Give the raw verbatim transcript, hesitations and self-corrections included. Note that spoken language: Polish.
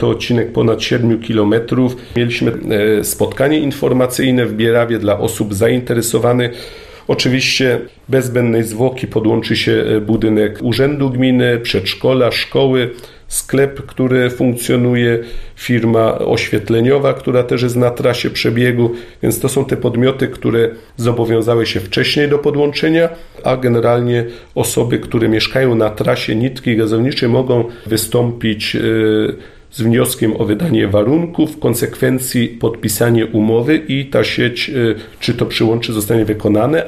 To odcinek ponad siedem kilometrów. Mieliśmy spotkanie informacyjne w Bierawie dla osób zainteresowanych. Oczywiście bez zbędnej zwłoki podłączy się budynek urzędu gminy, przedszkola, szkoły, sklep, który funkcjonuje, firma oświetleniowa, która też jest na trasie przebiegu, więc to są te podmioty, które zobowiązały się wcześniej do podłączenia, a generalnie osoby, które mieszkają na trasie nitki gazowniczej, mogą wystąpić z wnioskiem o wydanie warunków, w konsekwencji podpisanie umowy i ta sieć, czy to przyłącze, zostanie wykonane.